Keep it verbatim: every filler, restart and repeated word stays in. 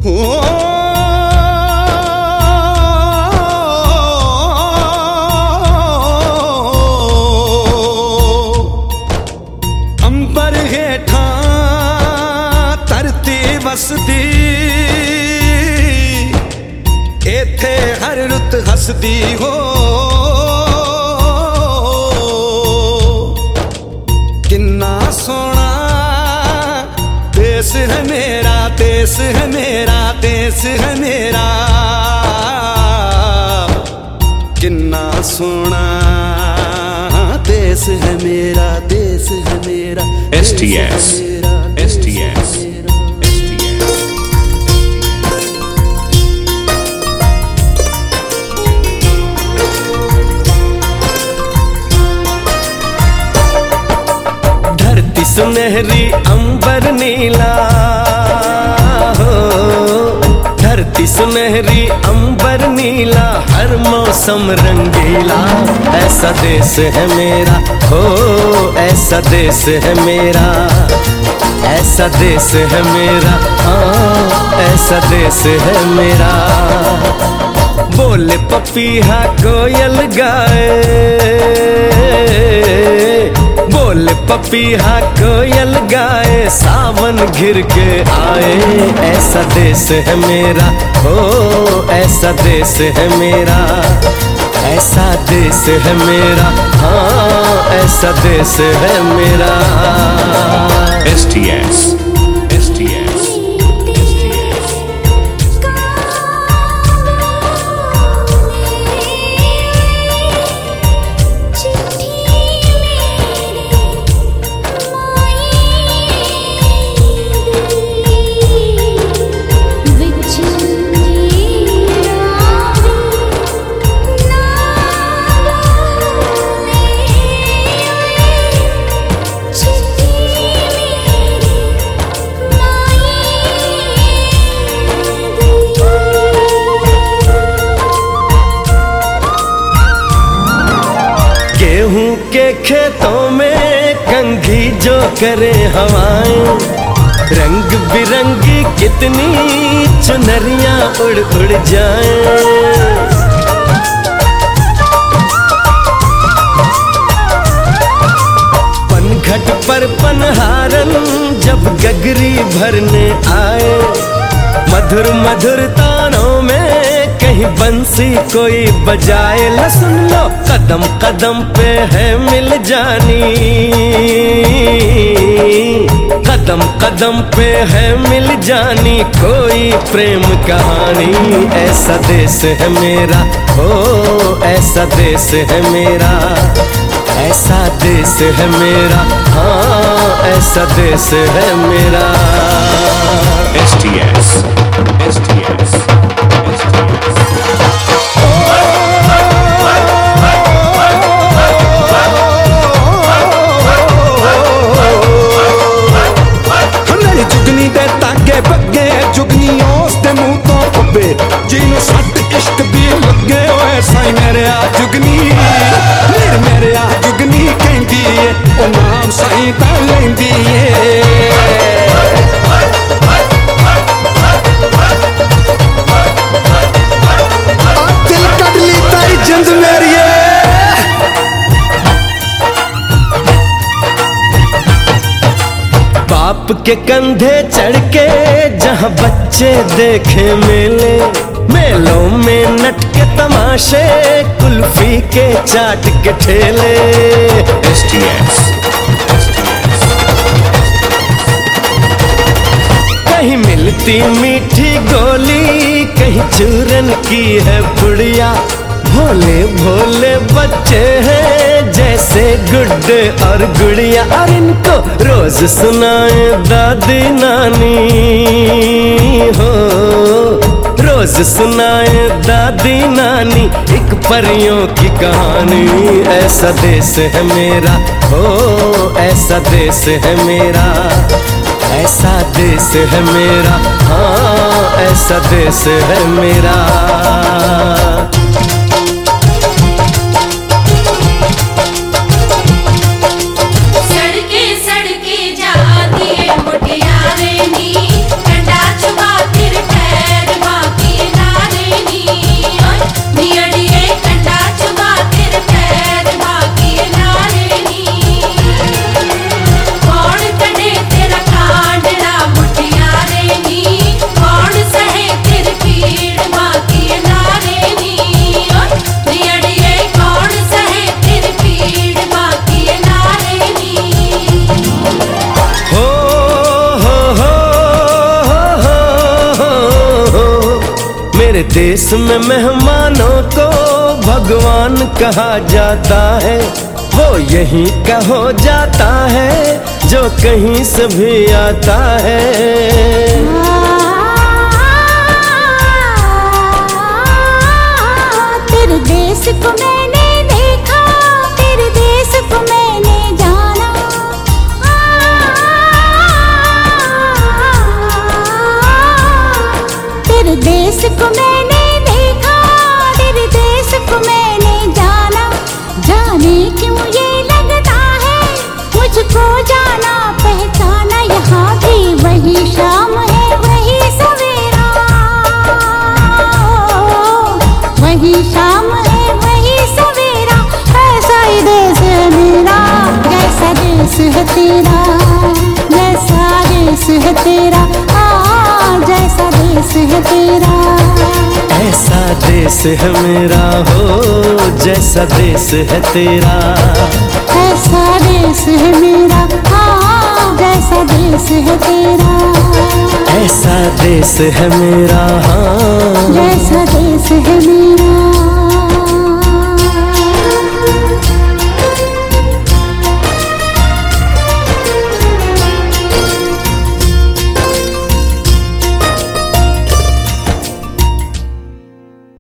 अंबर हेठा धरती वसदी, इथे हर रुत हसदी हो। किन्ना सोना देश है मेरा, देश है मेरा, देश है मेरा। किन्ना सोना देश है मेरा, देश है मेरा। S T S S T S धरती सुनहरी अंबर नीला हो, धरती सुनहरी अंबर नीला, हर मौसम रंगीला। ऐसा देश है मेरा हो, ऐसा देश है मेरा, ऐसा देश है मेरा, हाँ ऐसा देश है मेरा। बोले पपीहा कोयल गाए, बोले पपीहा कोयल गाए, सावन घिर के आए। ऐसा देश है मेरा हो, ऐसा देश है मेरा, ऐसा देश है मेरा, हाँ ऐसा देश है मेरा। S T S S T S गेहूं के खेतों में कंघी जो करे हवाएं, रंग बिरंगी कितनी चुनरियां उड़ उड़ जाएं। पनघट पर पनहारन जब गगरी भरने आए, मधुर मधुर तानों में कहीं बंसी कोई बजाए। ल सुन लो कदम कदम पे है मिल जानी, कदम कदम पे है मिल जानी कोई प्रेम कहानी। ऐसा देश है मेरा हो, ऐसा देश है मेरा, ऐसा देश है मेरा, हाँ ऐसा देश है मेरा। S T S S T S जुगनी दे तागे बगे, जुगनी उस दे मुंह तो पब्बे, जिन्हों सट इश्क दी लगे होए साई मेरे आ जुगनी, मेरे मेरे आ जुगनी कहंदी है, ओ नाम साई ता लेंदी है। दिल कट ली ताई जिंद मेरी है। बाप के कंधे चढ़ के जहाँ बच्चे देखे मेले, मेलों में नट के तमाशे, कुल्फी के चाट के ठेले। एस टी एस कहीं मिलती मीठी गोली, कहीं चूरन की है पुड़िया। भोले भोले बच्चे हैं जैसे गुड्डे और गुड़िया, और इनको रोज सुनाए दादी नानी हो, रोज सुनाए दादी नानी एक परियों की कहानी। ऐसा देश है मेरा हो, ऐसा देश है मेरा, ऐसा देश है मेरा, हाँ ऐसा देश है मेरा। सड़के सड़के जाती है मुटियारे नी, डंडा छुपा फिर मेरे देश में मेहमानों को भगवान कहा जाता है, वो यहीं का हो जाता है जो कहीं से भी आता है। तेरे देश को मैंने देखा, तेरे देश को मैंने जाना, तेरे देश को मैंने देखा, तेरे देश को मैंने जाना। जाने क्यों ये लगता है मुझको जाना पहचाना, यहाँ भी वही शाम है वही सवेरा, वही शाम है वही सवेरा। ऐसा ही देश है मेरा, जैसा देश है तेरा, जैसा देश है तेरा, हाँ जैसा देश है तेरा। ऐसा देश है मेरा हो जैसा देश है तेरा, ऐसा देश है मेरा, हाँ जैसा देश है तेरा। ऐसा देश है मेरा, हाँ जैसा देश है मेरा।